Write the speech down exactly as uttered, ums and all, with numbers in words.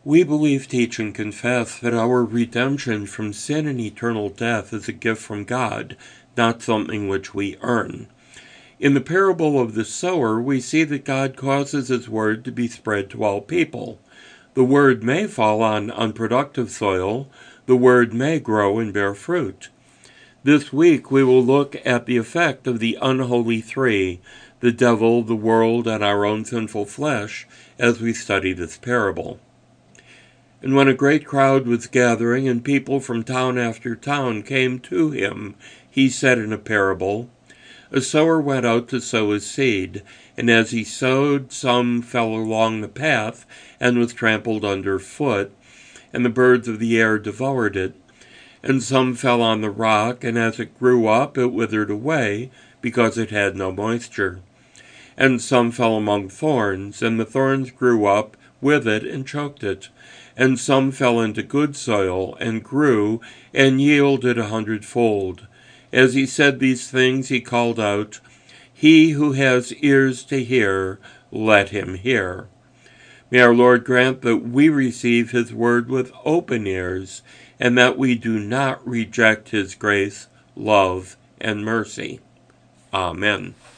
We believe, teach, and confess that our redemption from sin and eternal death is a gift from God, not something which we earn. In the parable of the sower, we see that God causes his word to be spread to all people. The word may fall on unproductive soil. The word may grow and bear fruit. This week we will look at the effect of the unholy three, the devil, the world, and our own sinful flesh, as we study this parable. And when a great crowd was gathering, and people from town after town came to him, he said in a parable, A sower went out to sow his seed, and as he sowed, some fell along the path, and was trampled under foot, and the birds of the air devoured it. And some fell on the rock, and as it grew up, it withered away, because it had no moisture. And some fell among thorns, and the thorns grew up with it and choked it. And some fell into good soil, and grew, and yielded a hundredfold. As he said these things, he called out, He who has ears to hear, let him hear. May our Lord grant that we receive his word with open ears, and that we do not reject his grace, love, and mercy. Amen.